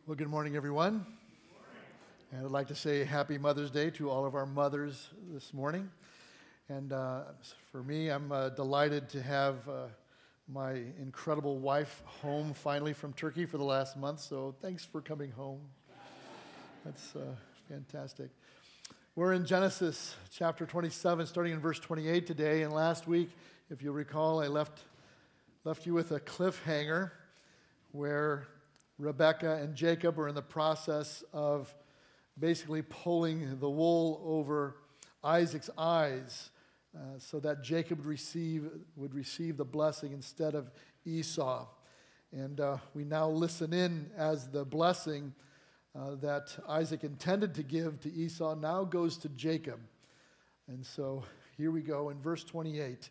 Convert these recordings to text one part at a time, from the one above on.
Well, good morning, everyone. And I'd like to say Happy Mother's Day to all of our mothers this morning. And for me, I'm delighted to have my incredible wife home finally from Turkey for the last month. So thanks for coming home. That's fantastic. We're in Genesis chapter 27, starting in verse 28 today. And last week, if you'll recall, I left you with a cliffhanger where Rebekah and Jacob were in the process of basically pulling the wool over Isaac's eyes so that Jacob would receive the blessing instead of Esau. And we now listen in as the blessing that Isaac intended to give to Esau now goes to Jacob. And so here we go in verse 28.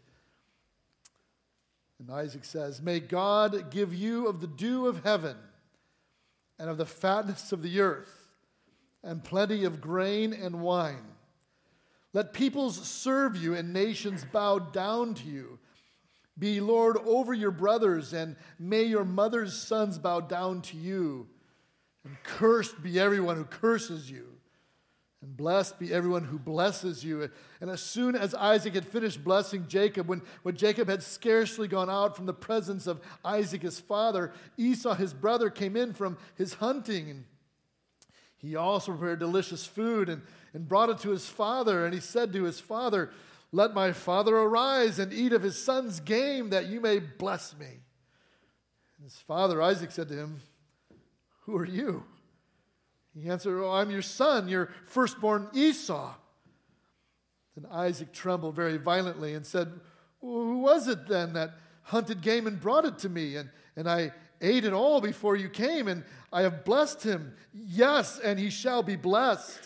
And Isaac says, "May God give you of the dew of heaven and of the fatness of the earth, and plenty of grain and wine. Let peoples serve you, and nations bow down to you. Be Lord over your brothers, and may your mother's sons bow down to you. And cursed be everyone who curses you, and blessed be everyone who blesses you." And as soon as Isaac had finished blessing Jacob, when Jacob had scarcely gone out from the presence of Isaac his father, Esau his brother came in from his hunting. And he also prepared delicious food and brought it to his father. And he said to his father, "Let my father arise and eat of his son's game, that you may bless me." And his father Isaac said to him, "Who are you?" He answered, "Oh, I'm your son, your firstborn Esau." Then Isaac trembled very violently and said, "Who was it then that hunted game and brought it to me? And I ate it all before you came, and I have blessed him. Yes, and he shall be blessed."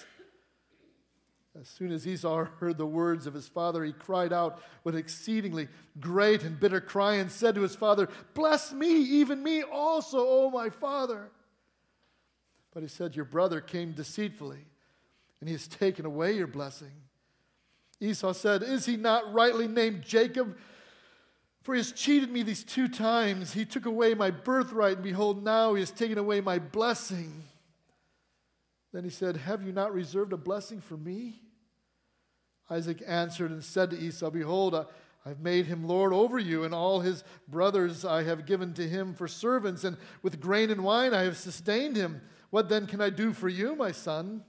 As soon as Esau heard the words of his father, he cried out with exceedingly great and bitter cry and said to his father, "Bless me, even me also, O my father." But he said, "Your brother came deceitfully, and he has taken away your blessing." Esau said, "Is he not rightly named Jacob? For he has cheated me these 2 times. He took away my birthright, and behold, now he has taken away my blessing." Then he said, "Have you not reserved a blessing for me?" Isaac answered and said to Esau, "Behold, I have made him lord over you, and all his brothers I have given to him for servants, and with grain and wine I have sustained him. What then can I do for you, my son?"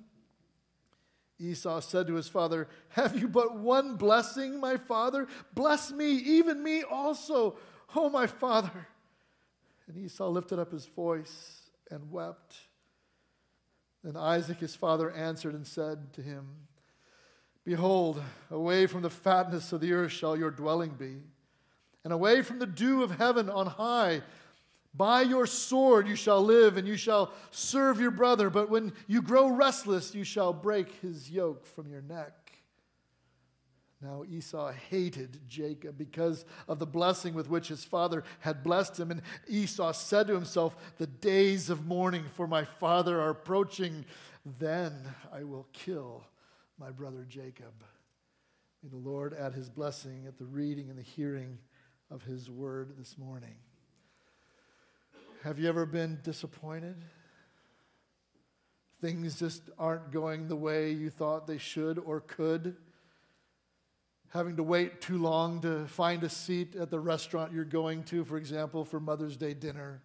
Esau said to his father, "Have you but one blessing, my father? Bless me, even me also, O my father." And Esau lifted up his voice and wept. Then Isaac his father answered and said to him, "Behold, away from the fatness of the earth shall your dwelling be, and away from the dew of heaven on high. By your sword you shall live, and you shall serve your brother. But when you grow restless, you shall break his yoke from your neck." Now Esau hated Jacob because of the blessing with which his father had blessed him. And Esau said to himself, "The days of mourning for my father are approaching. Then I will kill my brother Jacob." May the Lord add his blessing at the reading and the hearing of his word this morning. Have you ever been disappointed? Things just aren't going the way you thought they should or could. Having to wait too long to find a seat at the restaurant you're going to, for example, for Mother's Day dinner.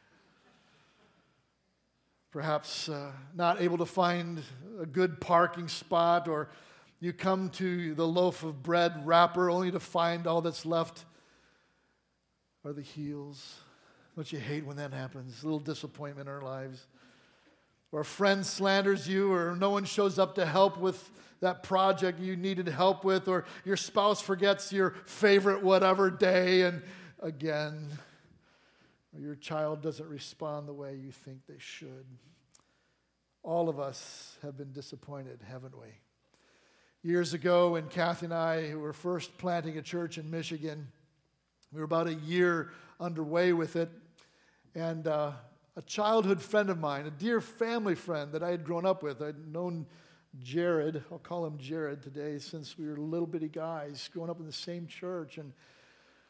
Perhaps not able to find a good parking spot, or you come to the loaf of bread wrapper only to find all that's left are the heels. Don't you hate when that happens? A little disappointment in our lives. Or a friend slanders you, or no one shows up to help with that project you needed help with, or your spouse forgets your favorite whatever day, and again, or your child doesn't respond the way you think they should. All of us have been disappointed, haven't we? Years ago, when Kathy and I were first planting a church in Michigan, we were about a year underway with it, and a childhood friend of mine, a dear family friend that I had grown up with, I'd known Jared, I'll call him Jared today, since we were little bitty guys growing up in the same church. And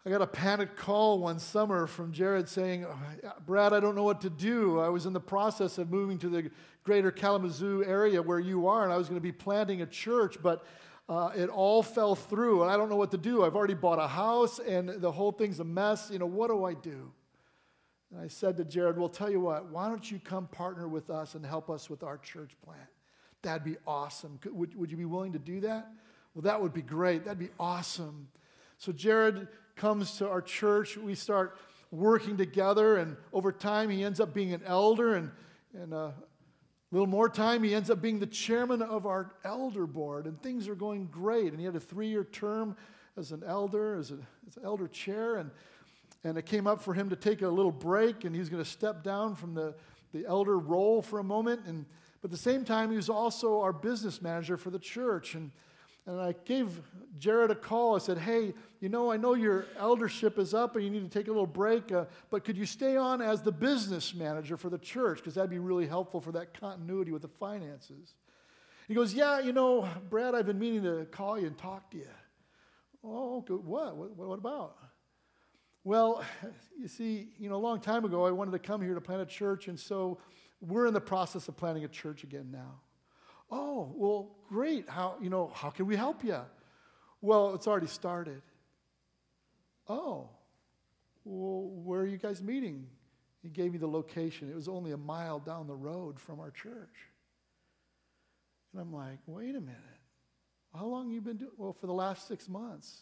I got a panicked call one summer from Jared saying, Brad, I don't know what to do. I was in the process of moving to the greater Kalamazoo area where you are, and I was going to be planting a church, but it all fell through, and I don't know what to do. I've already bought a house, and the whole thing's a mess. What do I do? And I said to Jared, well, tell you what, why don't you come partner with us and help us with our church plant? That'd be awesome. Would you be willing to do that? Well, that would be great. That'd be awesome. So Jared comes to our church. We start working together, and over time he ends up being an elder, and a little more time he ends up being the chairman of our elder board, and things are going great. And he had a 3-year term as an elder, as an elder chair, and it came up for him to take a little break, and he was going to step down from the elder role for a moment. But at the same time, he was also our business manager for the church. And I gave Jared a call. I said, hey, I know your eldership is up and you need to take a little break, but could you stay on as the business manager for the church? Because that'd be really helpful for that continuity with the finances. He goes, yeah, Brad, I've been meaning to call you and talk to you. Oh, good. What about? Well, you see, a long time ago, I wanted to come here to plant a church, and so we're in the process of planting a church again now. Oh, well, great. How can we help you? Well, it's already started. Oh, well, where are you guys meeting? He gave me the location. It was only a mile down the road from our church. And I'm like, wait a minute. How long have you been doing? Well, for the last 6 months.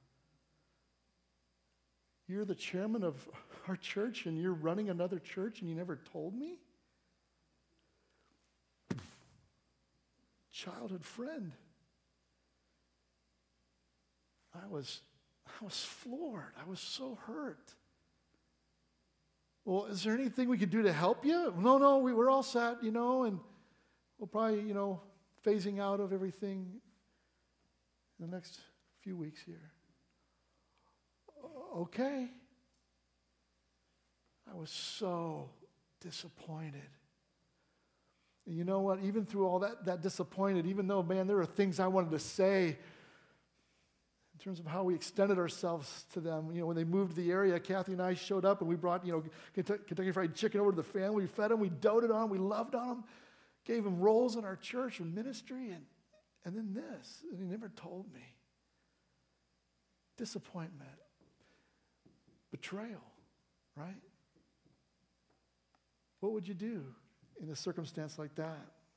You're the chairman of our church and you're running another church and you never told me? Childhood friend. I was floored. I was so hurt. Well, is there anything we could do to help you? No, we're all set, and we'll probably, phasing out of everything in the next few weeks here. Okay. I was so disappointed. And you know what? Even through all that disappointed, even though, man, there are things I wanted to say in terms of how we extended ourselves to them. When they moved to the area, Kathy and I showed up and we brought, Kentucky Fried Chicken over to the family. We fed them, we doted on them, we loved on them, gave them roles in our church and ministry, and then this. And he never told me. Disappointment. Betrayal, right? What would you do in a circumstance like that?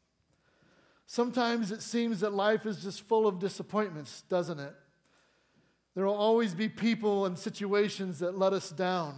Sometimes it seems that life is just full of disappointments, doesn't it? There will always be people and situations that let us down.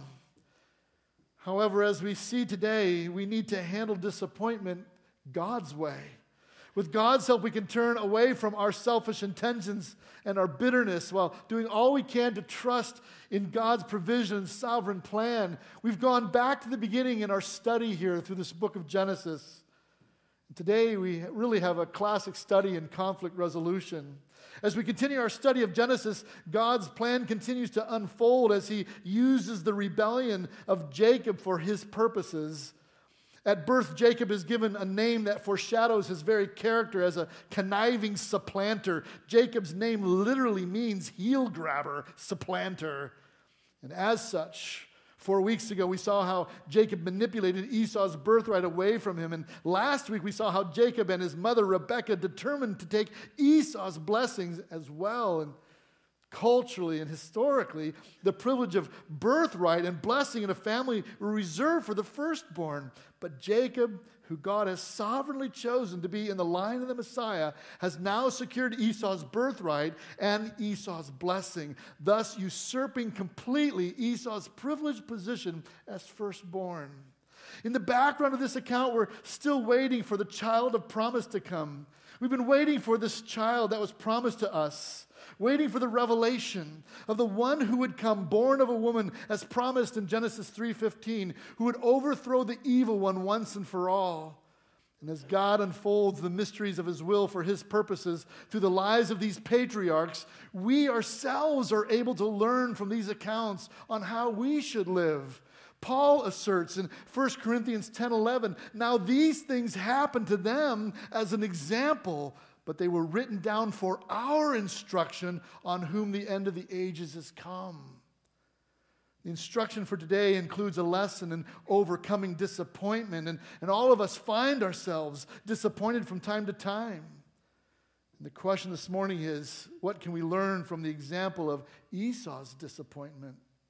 However, as we see today, we need to handle disappointment God's way. With God's help, we can turn away from our selfish intentions and our bitterness while doing all we can to trust in God's provision and sovereign plan. We've gone back to the beginning in our study here through this book of Genesis. Today, we really have a classic study in conflict resolution. As we continue our study of Genesis, God's plan continues to unfold as he uses the rebellion of Jacob for his purposes. At birth, Jacob is given a name that foreshadows his very character as a conniving supplanter. Jacob's name literally means heel grabber, supplanter. And as such, 4 weeks ago, we saw how Jacob manipulated Esau's birthright away from him. And last week, we saw how Jacob and his mother, Rebekah, determined to take Esau's blessings as well. And culturally and historically, the privilege of birthright and blessing in a family were reserved for the firstborn. But Jacob, who God has sovereignly chosen to be in the line of the Messiah, has now secured Esau's birthright and Esau's blessing, thus usurping completely Esau's privileged position as firstborn. In the background of this account, we're still waiting for the child of promise to come. We've been waiting for this child that was promised to us, waiting for the revelation of the one who would come, born of a woman, as promised in Genesis 3:15, who would overthrow the evil one once and for all. And as God unfolds the mysteries of his will for his purposes through the lives of these patriarchs, we ourselves are able to learn from these accounts on how we should live. Paul asserts in 1 Corinthians 10:11, now these things happened to them as an example, but they were written down for our instruction, on whom the end of the ages has come. The instruction for today includes a lesson in overcoming disappointment, and all of us find ourselves disappointed from time to time. And the question this morning is, what can we learn from the example of Esau's disappointment?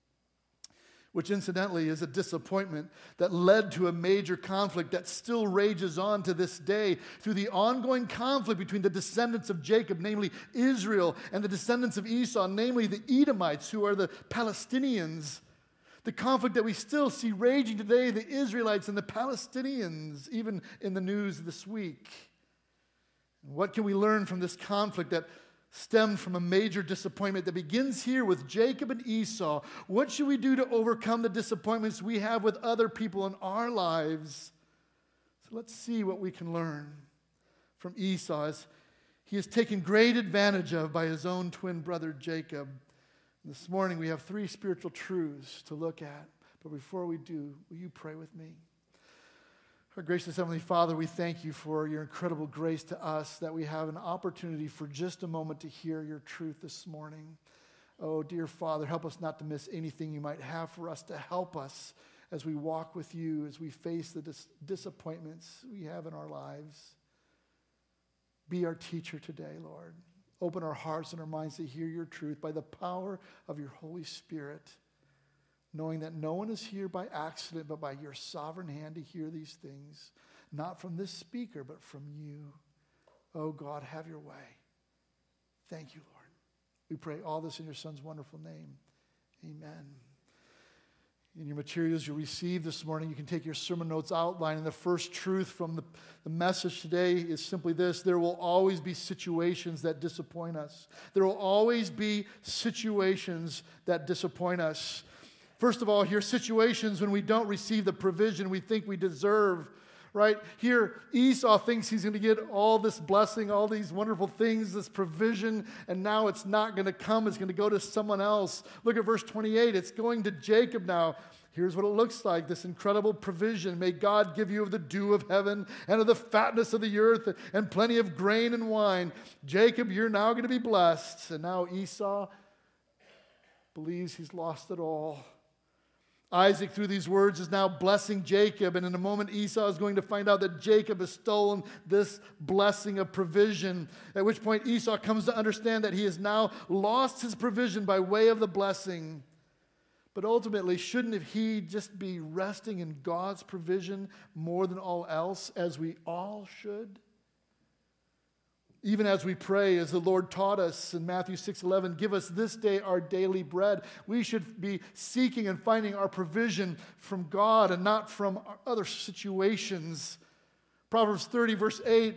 Which incidentally is a disappointment that led to a major conflict that still rages on to this day through the ongoing conflict between the descendants of Jacob, namely Israel, and the descendants of Esau, namely the Edomites, who are the Palestinians. The conflict that we still see raging today, the Israelites and the Palestinians, even in the news this week. What can we learn from this conflict that stemmed from a major disappointment that begins here with Jacob and Esau? What should we do to overcome the disappointments we have with other people in our lives? So let's see what we can learn from Esau as he is taken great advantage of by his own twin brother Jacob. This morning we have 3 spiritual truths to look at. But before we do, will you pray with me? Our gracious Heavenly Father, we thank you for your incredible grace to us that we have an opportunity for just a moment to hear your truth this morning. Oh, dear Father, help us not to miss anything you might have for us to help us as we walk with you, as we face the disappointments we have in our lives. Be our teacher today, Lord. Open our hearts and our minds to hear your truth by the power of your Holy Spirit, knowing that no one is here by accident, but by your sovereign hand to hear these things, not from this speaker, but from you. Oh God, have your way. Thank you, Lord. We pray all this in your Son's wonderful name. Amen. In your materials you received this morning, you can take your sermon notes outline. And the first truth from the message today is simply this: there will always be situations that disappoint us. There will always be situations that disappoint us. First of all, here are situations when we don't receive the provision we think we deserve. Right? Here, Esau thinks he's going to get all this blessing, all these wonderful things, this provision, and now it's not going to come. It's going to go to someone else. Look at verse 28. It's going to Jacob now. Here's what it looks like, this incredible provision. May God give you of the dew of heaven and of the fatness of the earth and plenty of grain and wine. Jacob, you're now going to be blessed. And now Esau believes he's lost it all. Isaac, through these words, is now blessing Jacob, and in a moment Esau is going to find out that Jacob has stolen this blessing of provision, at which point Esau comes to understand that he has now lost his provision by way of the blessing. But ultimately, shouldn't he just be resting in God's provision more than all else, as we all should? Even as we pray, as the Lord taught us in Matthew 6:11, give us this day our daily bread. We should be seeking and finding our provision from God and not from other situations. Proverbs 30, verse 8,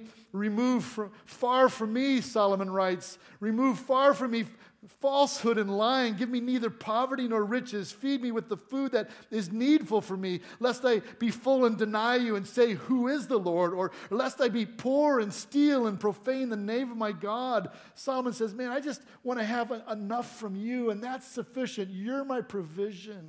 far from me, Solomon writes, remove far from me falsehood and lying. Give me neither poverty nor riches. Feed me with the food that is needful for me, lest I be full and deny you and say, who is the Lord? Or lest I be poor and steal and profane the name of my God. Solomon says, man, I just want to have enough from you, and that's sufficient. You're my provision.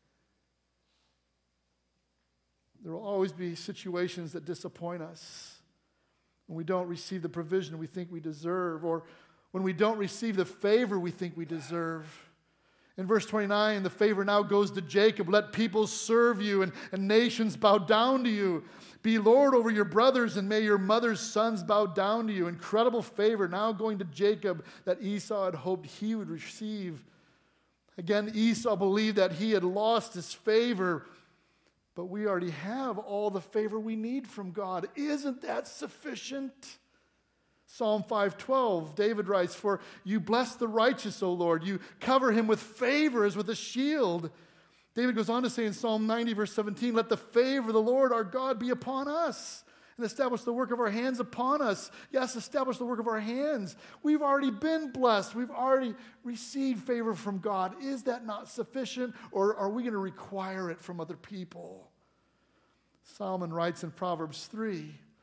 There will always be situations that disappoint us when we don't receive the provision we think we deserve, or when we don't receive the favor we think we deserve. In verse 29, the favor now goes to Jacob. Let peoples serve you and nations bow down to you. Be Lord over your brothers, and may your mother's sons bow down to you. Incredible favor now going to Jacob that Esau had hoped he would receive. Again, Esau believed that he had lost his favor, but we already have all the favor we need from God. Isn't that sufficient? Psalm 5:12, David writes, for you bless the righteous, O Lord. You cover him with favor as with a shield. David goes on to say in Psalm 90, verse 17, let the favor of the Lord our God be upon us and establish the work of our hands upon us. Yes, establish the work of our hands. We've already been blessed. We've already received favor from God. Is that not sufficient, or are we going to require it from other people? Solomon writes in Proverbs 3,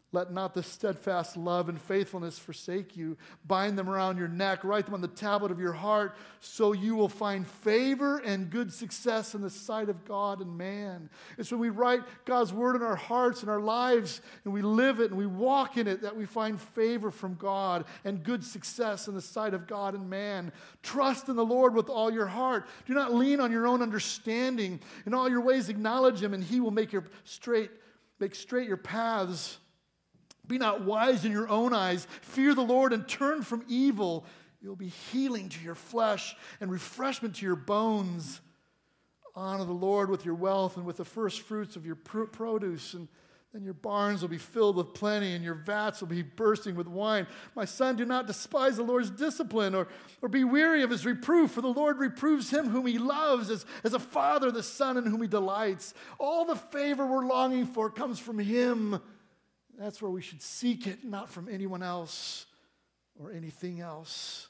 Let not the steadfast love and faithfulness forsake you. Bind them around your neck. Write them on the tablet of your heart, so you will find favor and good success in the sight of God and man. It's when we write God's word in our hearts and our lives, and we live it and we walk in it, that we find favor from God and good success in the sight of God and man. Trust in the Lord with all your heart. Do not lean on your own understanding. In all your ways acknowledge him, and he will make straight your paths. Be not wise in your own eyes. Fear the Lord and turn from evil. You'll be healing to your flesh and refreshment to your bones. Honor the Lord with your wealth and with the first fruits of your produce. And then your barns will be filled with plenty and your vats will be bursting with wine. My son, do not despise the Lord's discipline or be weary of his reproof. For the Lord reproves him whom he loves as a father the son in whom he delights. All the favor we're longing for comes from him. That's where we should seek it, not from anyone else or anything else.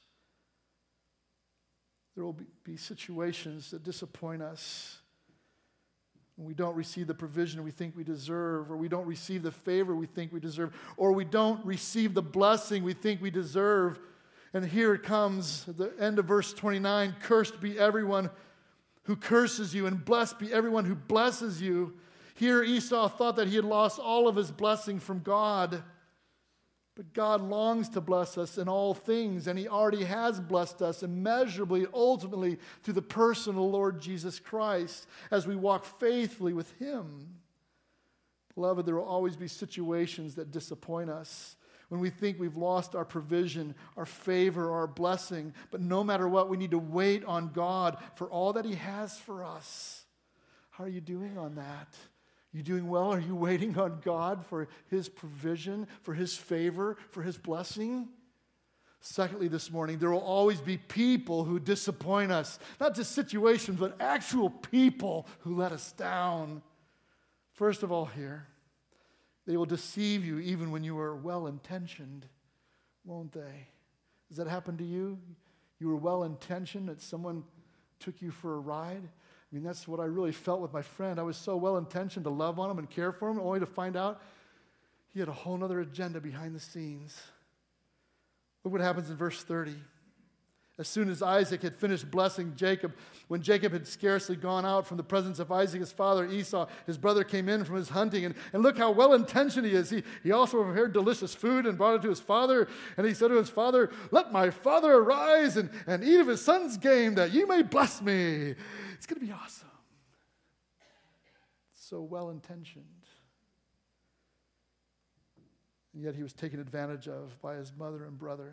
There will be situations that disappoint us when we don't receive the provision we think we deserve, or we don't receive the favor we think we deserve, or we don't receive the blessing we think we deserve. And here it comes at the end of verse 29, cursed be everyone who curses you, and blessed be everyone who blesses you. Here Esau thought that he had lost all of his blessing from God. But God longs to bless us in all things, and he already has blessed us immeasurably, ultimately, through the person of the Lord Jesus Christ, as we walk faithfully with him. Beloved, there will always be situations that disappoint us, when we think we've lost our provision, our favor, our blessing. But no matter what, we need to wait on God for all that he has for us. How are you doing on that? You doing well? Are you waiting on God for his provision, for his favor, for his blessing? Secondly, this morning, there will always be people who disappoint us. Not just situations, but actual people who let us down. First of all here, they will deceive you even when you are well-intentioned, won't they? Does that happen to you? You were well-intentioned that someone took you for a ride? I mean, that's what I really felt with my friend. I was so well-intentioned to love on him and care for him, only to find out he had a whole other agenda behind the scenes. Look what happens in verse 30. As soon as Isaac had finished blessing Jacob, when Jacob had scarcely gone out from the presence of Isaac, his father, Esau, his brother, came in from his hunting. And look how well-intentioned he is. He also prepared delicious food and brought it to his father. And he said to his father, let my father arise and eat of his son's game, that you may bless me. It's going to be awesome. So well-intentioned. And yet he was taken advantage of by his mother and brother.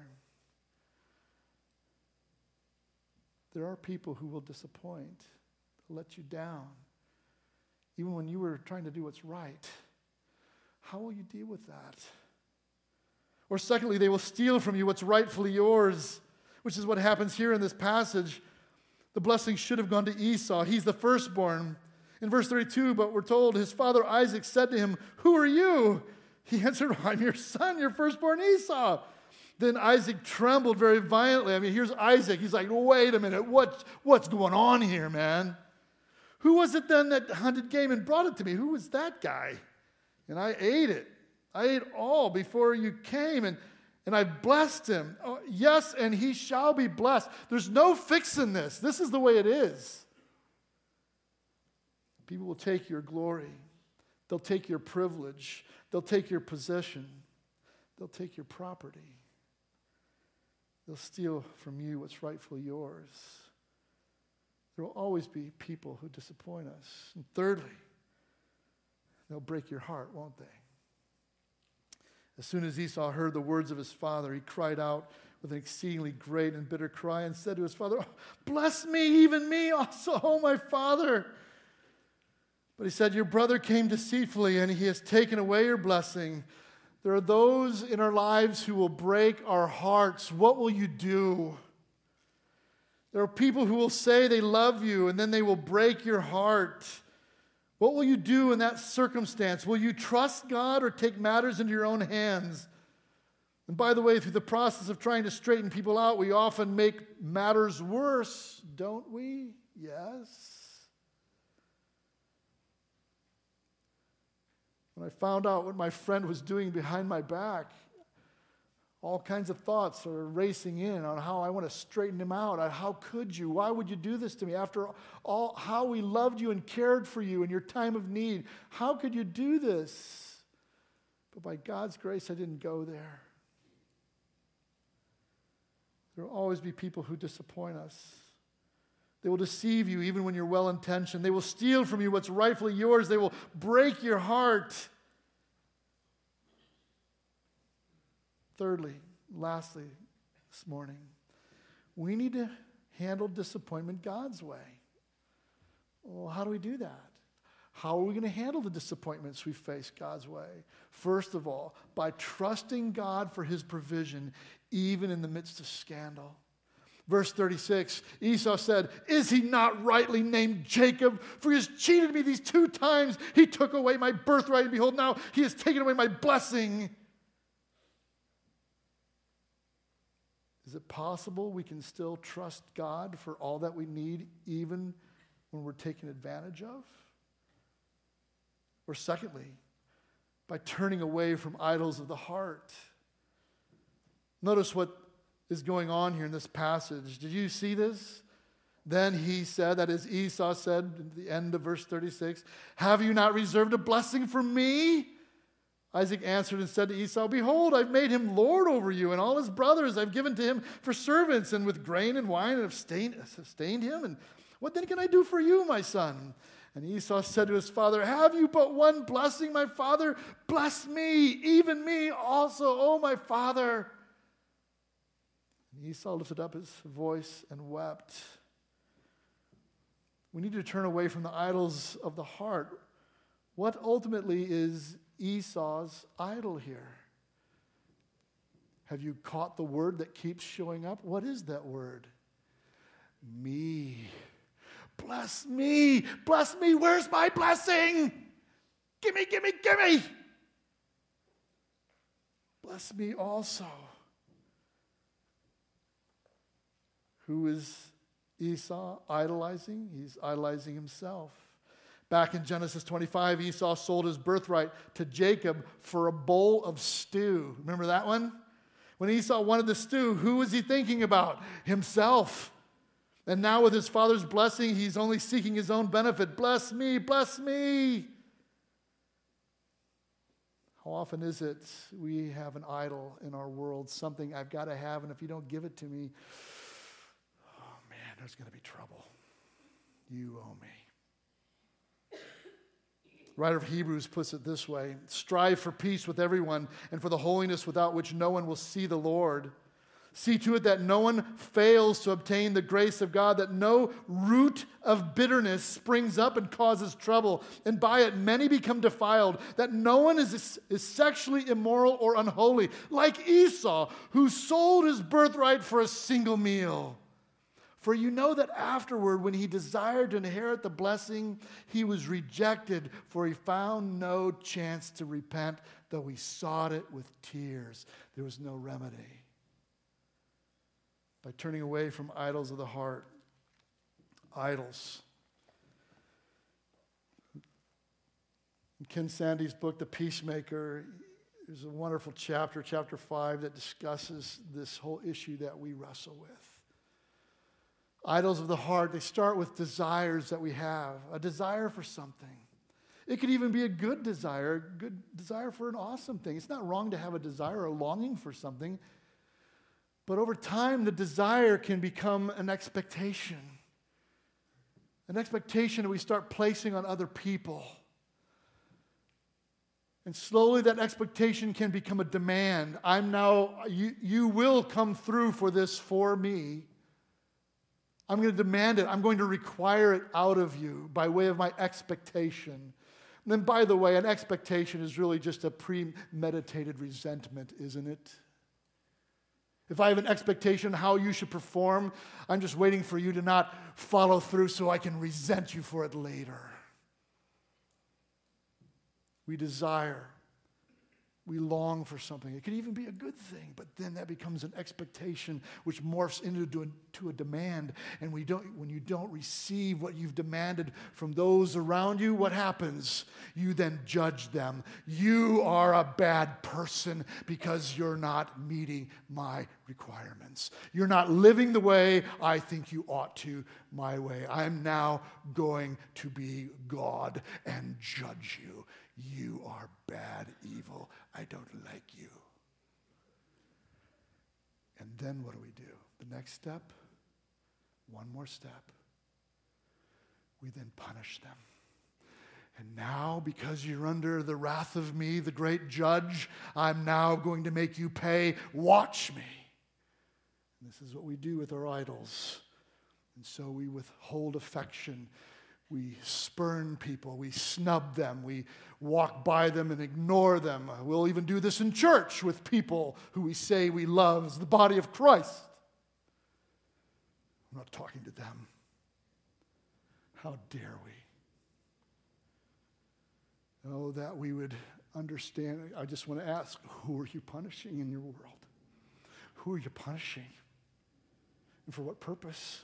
There are people who will disappoint, let you down, even when you were trying to do what's right. How will you deal with that? Or secondly, they will steal from you what's rightfully yours, which is what happens here in this passage. The blessing should have gone to Esau. He's the firstborn. In verse 32, but we're told his father Isaac said to him, who are you? He answered, I'm your son, your firstborn Esau. Then Isaac trembled very violently. I mean, here's Isaac. He's like, wait a minute, what's going on here, man? Who was it then that hunted game and brought it to me? Who was that guy? And I ate it. I ate all before you came, and I blessed him. Oh, yes, and he shall be blessed. There's no fixing this. This is the way it is. People will take your glory. They'll take your privilege. They'll take your possession. They'll take your property. They'll steal from you what's rightfully yours. There will always be people who disappoint us. And thirdly, they'll break your heart, won't they? As soon as Esau heard the words of his father, he cried out with an exceedingly great and bitter cry and said to his father, bless me, even me also, O my father. But he said, your brother came deceitfully, and he has taken away your blessing. There are those in our lives who will break our hearts. What will you do? There are people who will say they love you, and then they will break your heart. What will you do in that circumstance? Will you trust God or take matters into your own hands? And by the way, through the process of trying to straighten people out, we often make matters worse, don't we? Yes. When I found out what my friend was doing behind my back, all kinds of thoughts are racing in on how I want to straighten him out. How could you? Why would you do this to me? After all, how we loved you and cared for you in your time of need. How could you do this? But by God's grace, I didn't go there. There will always be people who disappoint us. They will deceive you even when you're well-intentioned. They will steal from you what's rightfully yours. They will break your heart. Thirdly, lastly, this morning, we need to handle disappointment God's way. Well, how do we do that? How are we going to handle the disappointments we face God's way? First of all, by trusting God for his provision, even in the midst of scandal. Verse 36, Esau said, "Is he not rightly named Jacob? For he has cheated me these 2 times. He took away my birthright, and behold, now he has taken away my blessing." Is it possible we can still trust God for all that we need, even when we're taken advantage of? Or secondly, by turning away from idols of the heart. Notice what is going on here in this passage. Did you see this? Then he said, that is Esau said at the end of verse 36, "Have you not reserved a blessing for me?" Isaac answered and said to Esau, "Behold, I've made him lord over you, and all his brothers I've given to him for servants, and with grain and wine have sustained him. And what then can I do for you, my son?" And Esau said to his father, "Have you but one blessing, my father? Bless me, even me also, O my father." And Esau lifted up his voice and wept. We need to turn away from the idols of the heart. What ultimately is Esau's idol here? Have you caught the word that keeps showing up? What is that word? Me. Bless me. Bless me. Where's my blessing? Gimme, gimme, gimme. Bless me also. Who is Esau idolizing? He's idolizing himself. Back in Genesis 25, Esau sold his birthright to Jacob for a bowl of stew. Remember that one? When Esau wanted the stew, who was he thinking about? Himself. And now with his father's blessing, he's only seeking his own benefit. Bless me, bless me. How often is it we have an idol in our world, something I've got to have, and if you don't give it to me, oh man, there's going to be trouble. You owe me. The writer of Hebrews puts it this way: "Strive for peace with everyone and for the holiness without which no one will see the Lord. See to it that no one fails to obtain the grace of God, that no root of bitterness springs up and causes trouble, and by it many become defiled, that no one is sexually immoral or unholy, like Esau, who sold his birthright for a single meal. For you know that afterward, when he desired to inherit the blessing, he was rejected, for he found no chance to repent, though he sought it with tears. There was no remedy." By turning away from idols of the heart. Idols. In Ken Sande's book, The Peacemaker, there's a wonderful chapter, chapter 5, that discusses this whole issue that we wrestle with. Idols of the heart, they start with desires that we have, a desire for something. It could even be a good desire for an awesome thing. It's not wrong to have a desire, a longing for something. But over time, the desire can become an expectation that we start placing on other people. And slowly that expectation can become a demand. You will come through for this for me. I'm going to demand it. I'm going to require it out of you by way of my expectation. And then, by the way, an expectation is really just a premeditated resentment, isn't it? If I have an expectation how you should perform, I'm just waiting for you to not follow through so I can resent you for it later. We desire We long for something. It could even be a good thing, but then that becomes an expectation which morphs into a demand. And when you don't receive what you've demanded from those around you, what happens? You then judge them. You are a bad person because you're not meeting my requirements. You're not living the way I think you ought to, my way. I'm now going to be God and judge you. You are bad, evil. I don't like you. And then what do? The next step, one more step. We then punish them. And now, because you're under the wrath of me, the great judge, I'm now going to make you pay. Watch me. And this is what we do with our idols. And so we withhold affection. We spurn people, we snub them, we walk by them and ignore them. We'll even do this in church with people who we say we love as the body of Christ. I'm not talking to them. How dare we? Oh, that we would understand. I just want to ask, who are you punishing in your world? Who are you punishing? And for what purpose?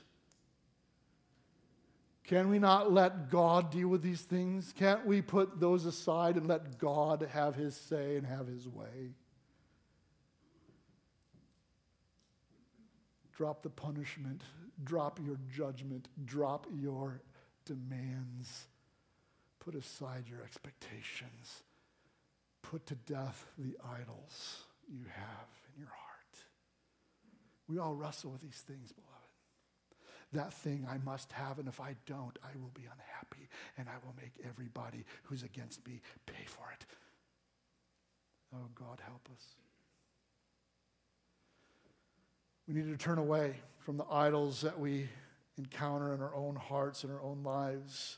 Can we not let God deal with these things? Can't we put those aside and let God have his say and have his way? Drop the punishment. Drop your judgment. Drop your demands. Put aside your expectations. Put to death the idols you have in your heart. We all wrestle with these things, beloved. That thing I must have, and if I don't, I will be unhappy, and I will make everybody who's against me pay for it. Oh, God, help us. We need to turn away from the idols that we encounter in our own hearts and our own lives.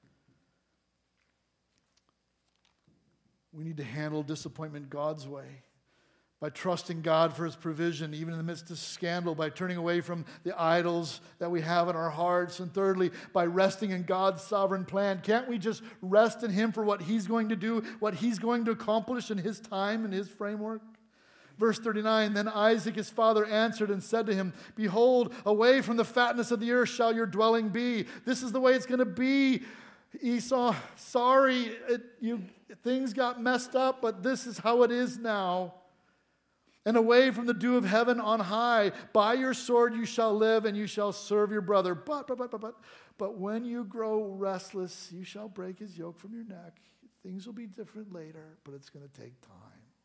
We need to handle disappointment God's way, by trusting God for his provision, even in the midst of scandal, by turning away from the idols that we have in our hearts, and thirdly, by resting in God's sovereign plan. Can't we just rest in him for what he's going to do, what he's going to accomplish in his time and his framework? Verse 39, then Isaac his father answered and said to him, behold, away from the fatness of the earth shall your dwelling be. This is the way it's going to be. Esau, sorry, things got messed up, but this is how it is now. And away from the dew of heaven on high, by your sword you shall live, and you shall serve your brother. But when you grow restless, you shall break his yoke from your neck. Things will be different later, but it's going to take time.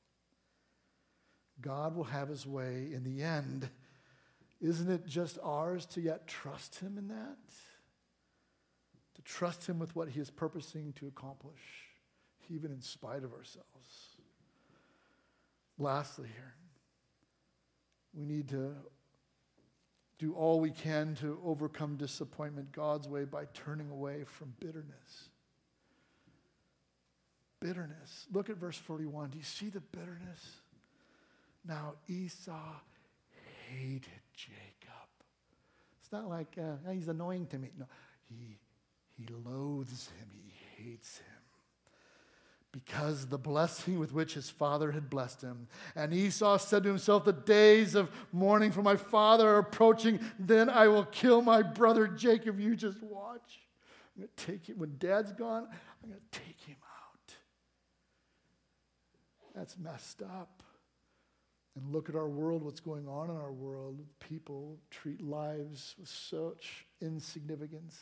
God will have his way in the end. Isn't it just ours to yet trust him in that? To trust him with what he is purposing to accomplish, even in spite of ourselves. Lastly here, we need to do all we can to overcome disappointment God's way by turning away from bitterness. Bitterness. Look at verse 41. Do you see the bitterness? Now Esau hated Jacob. It's not like he's annoying to me. No, he loathes him. He hates him. Because the blessing with which his father had blessed him. And Esau said to himself, the days of mourning for my father are approaching. Then I will kill my brother Jacob. You just watch. I'm going to take him. When dad's gone, I'm going to take him out. That's messed up. And look at our world, what's going on in our world. People treat lives with such insignificance.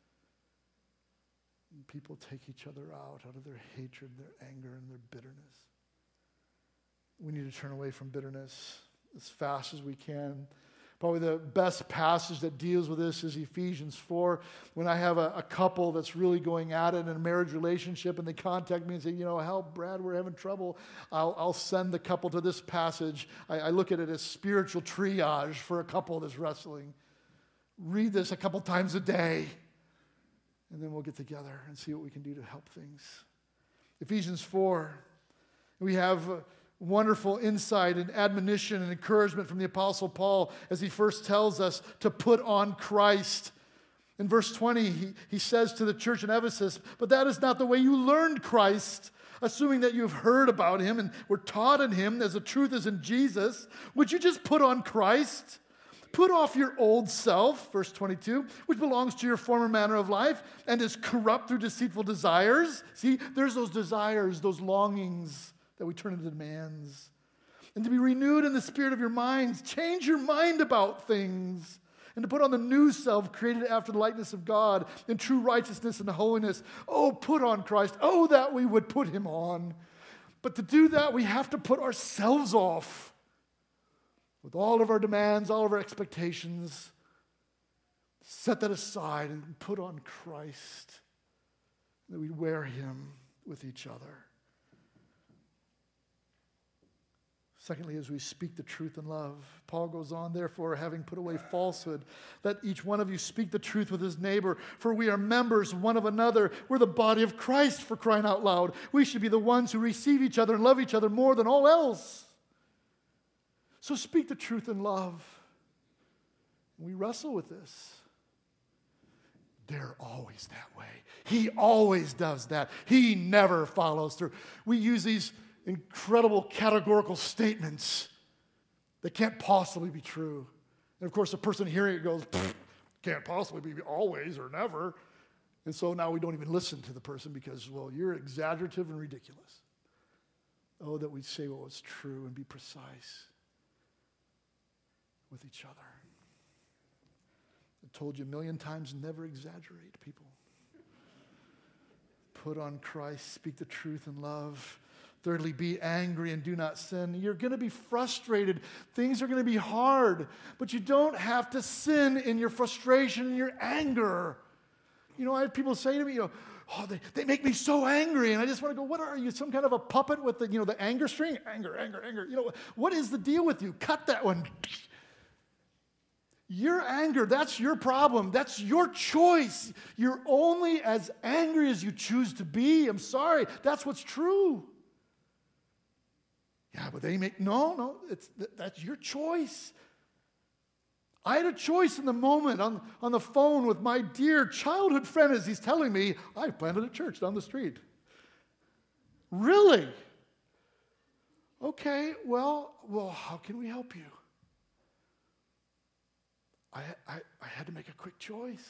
And people take each other out of their hatred, their anger, and their bitterness. We need to turn away from bitterness as fast as we can. Probably the best passage that deals with this is Ephesians 4. When I have a couple that's really going at it in a marriage relationship and they contact me and say, help, Brad, we're having trouble, I'll send the couple to this passage. I look at it as spiritual triage for a couple that's wrestling. Read this a couple times a day. And then we'll get together and see what we can do to help things. Ephesians 4, we have wonderful insight and admonition and encouragement from the Apostle Paul as he first tells us to put on Christ. In verse 20, he says to the church in Ephesus, but that is not the way you learned Christ, assuming that you have heard about him and were taught in him as the truth is in Jesus. Would you just put on Christ? Put off your old self, verse 22, which belongs to your former manner of life and is corrupt through deceitful desires. See, there's those desires, those longings that we turn into demands. And to be renewed in the spirit of your minds. Change your mind about things. And to put on the new self created after the likeness of God in true righteousness and holiness. Oh, put on Christ. Oh, that we would put him on. But to do that, we have to put ourselves off with all of our demands, all of our expectations. Set that aside and put on Christ. That we wear him with each other. Secondly, as we speak the truth in love, Paul goes on, therefore, having put away falsehood, let each one of you speak the truth with his neighbor, for we are members one of another. We're the body of Christ, for crying out loud. We should be the ones who receive each other and love each other more than all else. So speak the truth in love. We wrestle with this. They're always that way. He always does that. He never follows through. We use these incredible categorical statements that can't possibly be true. And of course, the person hearing it goes, can't possibly be always or never. And so now we don't even listen to the person because, well, you're exaggerative and ridiculous. Oh, that we'd say what was true and be precise with each other. I told you a million times, never exaggerate, people. Put on Christ, speak the truth in love. Thirdly, be angry and do not sin. You're going to be frustrated. Things are going to be hard, but you don't have to sin in your frustration and your anger. You know, I have people say to me, oh, they make me so angry, and I just want to go, what are you, some kind of a puppet with the anger string? Anger. What is the deal with you? Cut that one. Your anger, that's your problem. That's your choice. You're only as angry as you choose to be. I'm sorry. That's what's true. Yeah, but they make, no, that's your choice. I had a choice in the moment on the phone with my dear childhood friend as he's telling me, I planted a church down the street. Really? Okay, well, how can we help you? I had to make a quick choice.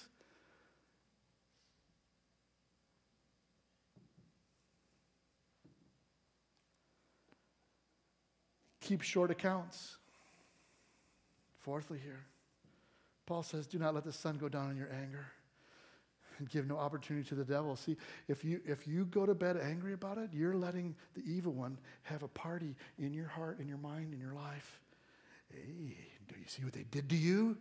Keep short accounts. Fourthly here, Paul says, do not let the sun go down in your anger and give no opportunity to the devil. See, if you go to bed angry about it, you're letting the evil one have a party in your heart, in your mind, in your life. Hey, do you see what they did to you?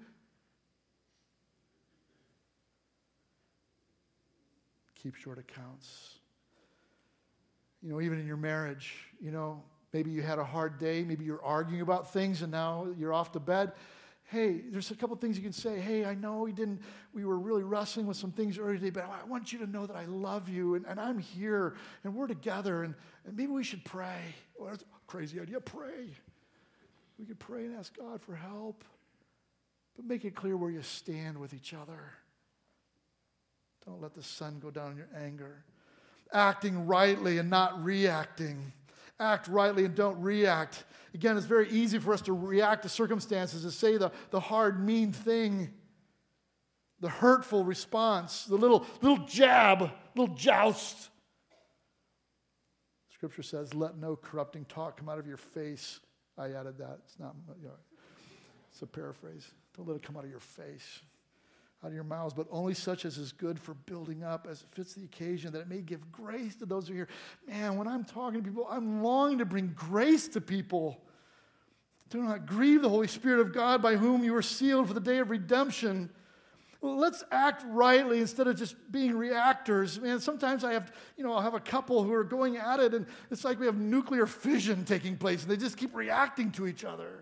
Keep short accounts. You know, even in your marriage, maybe you had a hard day. Maybe you're arguing about things and now you're off to bed. Hey, there's a couple things you can say. Hey, I know we were really wrestling with some things earlier today, but I want you to know that I love you and I'm here and we're together and maybe we should pray. Well, that's a crazy idea. Pray. We could pray and ask God for help. But make it clear where you stand with each other. Don't let the sun go down in your anger. Acting rightly and not reacting. Act rightly and don't react. Again, it's very easy for us to react to circumstances, to say the hard, mean thing, the hurtful response, the little jab, little joust. Scripture says, let no corrupting talk come out of your face. I added that. It's not, it's a paraphrase. Don't let it come out of your face, out of your mouths, but only such as is good for building up as it fits the occasion, that it may give grace to those who hear. Man, when I'm talking to people, I'm longing to bring grace to people. Do not grieve the Holy Spirit of God, by whom you were sealed for the day of redemption. Well, let's act rightly instead of just being reactors. Man, sometimes I'll have a couple who are going at it, and it's like we have nuclear fission taking place, and they just keep reacting to each other.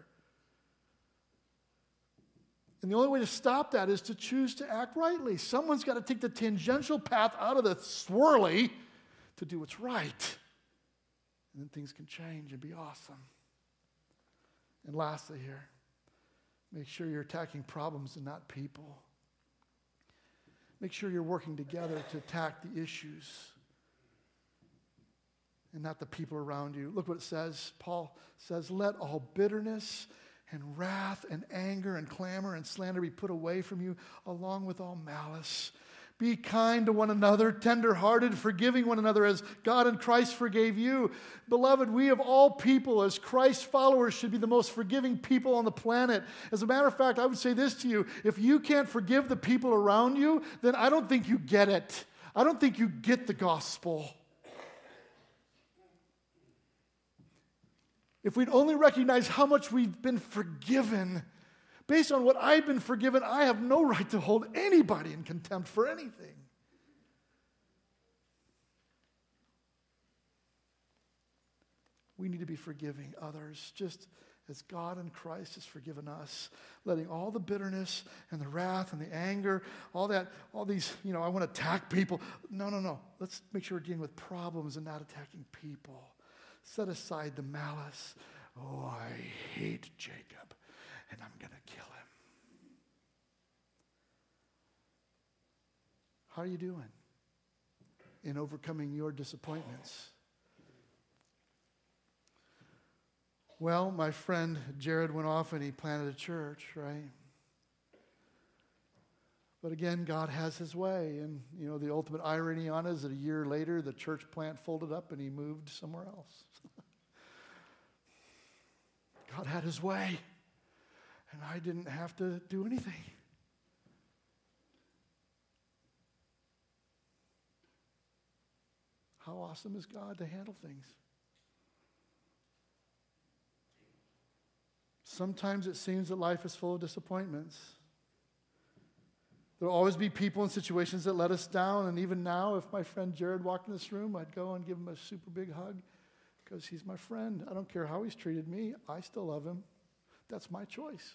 And the only way to stop that is to choose to act rightly. Someone's got to take the tangential path out of the swirly to do what's right. And then things can change and be awesome. And lastly here, make sure you're attacking problems and not people. Make sure you're working together to attack the issues and not the people around you. Look what it says. Paul says, let all bitterness and wrath and anger and clamor and slander be put away from you, along with all malice. Be kind to one another, tender-hearted, forgiving one another as God in Christ forgave you. Beloved, we of all people, as Christ followers, should be the most forgiving people on the planet. As a matter of fact, I would say this to you. If you can't forgive the people around you, then I don't think you get it. I don't think you get the gospel. If we'd only recognize how much we've been forgiven, based on what I've been forgiven, I have no right to hold anybody in contempt for anything. We need to be forgiving others, just as God in Christ has forgiven us, letting all the bitterness and the wrath and the anger, all these, I want to attack people. No. Let's make sure we're dealing with problems and not attacking people. Set aside the malice. Oh, I hate Jacob, and I'm going to kill him. How are you doing in overcoming your disappointments? Well, my friend Jared went off and he planted a church, right? But again, God has his way. And, the ultimate irony on it is that a year later, the church plant folded up and he moved somewhere else. God had his way. And I didn't have to do anything. How awesome is God to handle things? Sometimes it seems that life is full of disappointments. There will always be people and situations that let us down. And even now, if my friend Jared walked in this room, I'd go and give him a super big hug because he's my friend. I don't care how he's treated me. I still love him. That's my choice.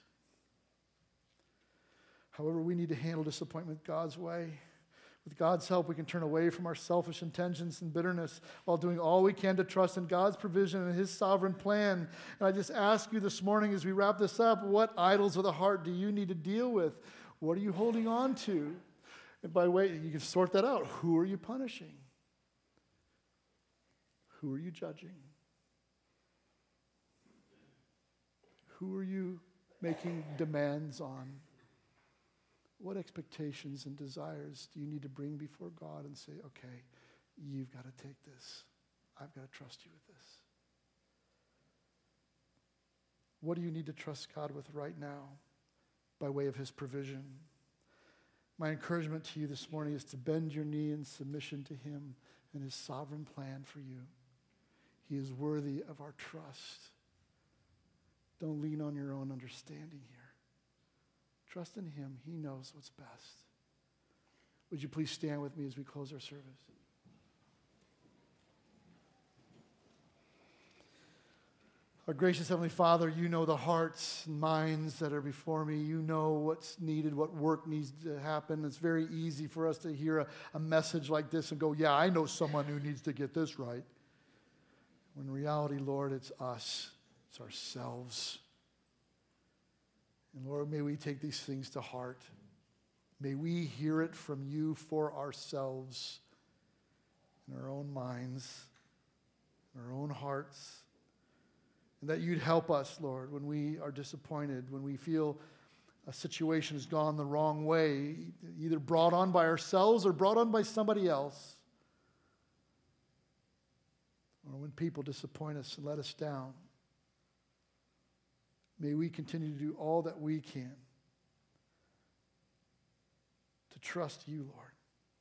However, we need to handle disappointment God's way. With God's help, we can turn away from our selfish intentions and bitterness while doing all we can to trust in God's provision and his sovereign plan. And I just ask you this morning as we wrap this up, what idols of the heart do you need to deal with? What are you holding on to? And by the way, you can sort that out. Who are you punishing? Who are you judging? Who are you making demands on? What expectations and desires do you need to bring before God and say, okay, you've got to take this. I've got to trust you with this. What do you need to trust God with right now by way of his provision? My encouragement to you this morning is to bend your knee in submission to him and his sovereign plan for you. He is worthy of our trust. Don't lean on your own understanding here. Trust in him. He knows what's best. Would you please stand with me as we close our service? Our gracious Heavenly Father, you know the hearts and minds that are before me. You know what's needed, what work needs to happen. It's very easy for us to hear a message like this and go, yeah, I know someone who needs to get this right. When in reality, Lord, it's us. It's ourselves. And Lord, may we take these things to heart. May we hear it from you for ourselves, in our own minds, in our own hearts. And that you'd help us, Lord, when we are disappointed, when we feel a situation has gone the wrong way, either brought on by ourselves or brought on by somebody else. Or when people disappoint us and let us down. May we continue to do all that we can to trust you, Lord.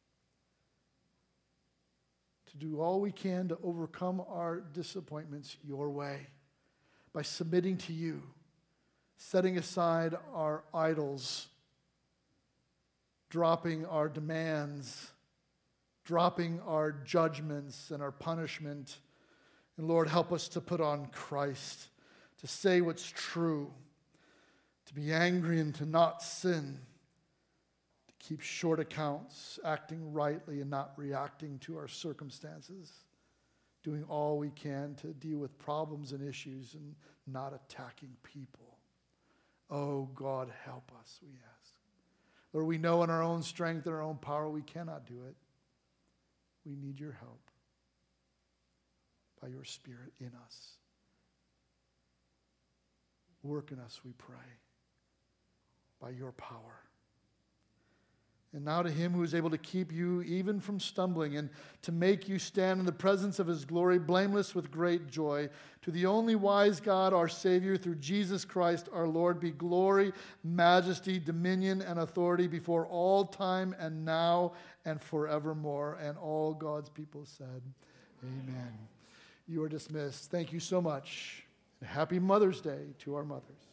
To do all we can to overcome our disappointments your way by submitting to you, setting aside our idols, dropping our demands, dropping our judgments and our punishment. And Lord, help us to put on Christ, to say what's true, to be angry and to not sin, to keep short accounts, acting rightly and not reacting to our circumstances, doing all we can to deal with problems and issues and not attacking people. Oh, God, help us, we ask. Lord, we know in our own strength and our own power we cannot do it. We need your help by your Spirit in us. Work in us, we pray, by your power. And now to him who is able to keep you even from stumbling and to make you stand in the presence of his glory, blameless with great joy, to the only wise God, our Savior, through Jesus Christ our Lord, be glory, majesty, dominion, and authority before all time and now and forevermore. And all God's people said, amen. You are dismissed. Thank you so much. Happy Mother's Day to our mothers.